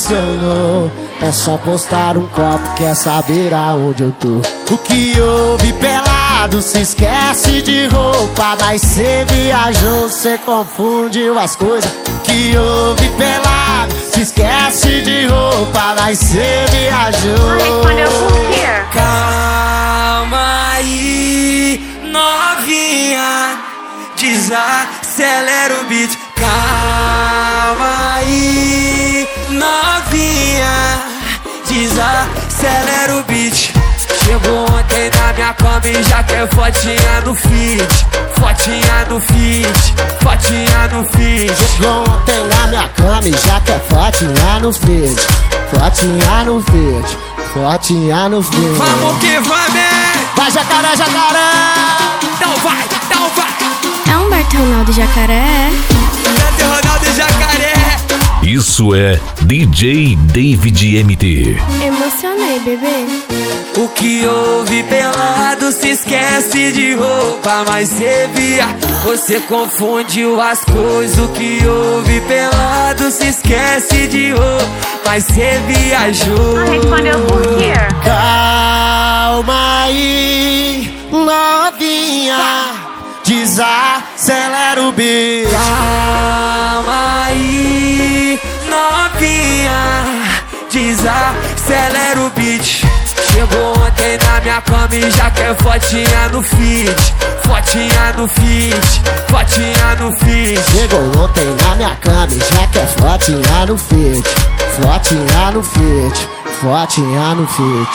emocionou. É só postar um copo, quer saber aonde eu tô. O que houve pelado, se esquece de roupa. Mas cê viajou, cê confundiu as coisas. O que houve pelado, se esquece de roupa. Mas cê viajou. Respondeu por quê? Calma aí, novinha, desacelera o beat. Calma aí, novinha, desacelera o beat. Chegou ontem na minha cama e já quer fotinha no feed. Fotinha no feed, fotinha no feed. Chegou ontem na minha cama e já quer fotinha no feed. Fotinha no feed, fotinha no feed. Vamos que vamos! Vai jacaré, jacaré! Não vai, não vai! É Humberto Ronaldo Jacaré. Cadê Ronaldo Jacaré? Isso é DJ David MT. Emocionei, bebê. O que houve pelado, se esquece de roupa. Mas cê via, você confundiu as coisas. O que houve pelado, se esquece de roupa. Mas cê viajou. Respondeu por quê? Calma aí, novinha, desacelera o beat. Calma aí, novinha, desacelera o beat. Chegou ontem na minha cama e já quer fotinha no feed. Fotinha no feed, fotinha no feed. Chegou ontem na minha cama e já quer fotinha no feed. Fotinha no feed, fotinha no feed.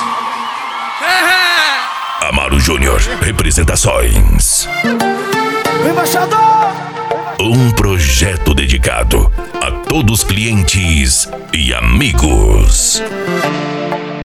Amaro Júnior, representações. Embaixador! Um projeto dedicado a todos os clientes e amigos.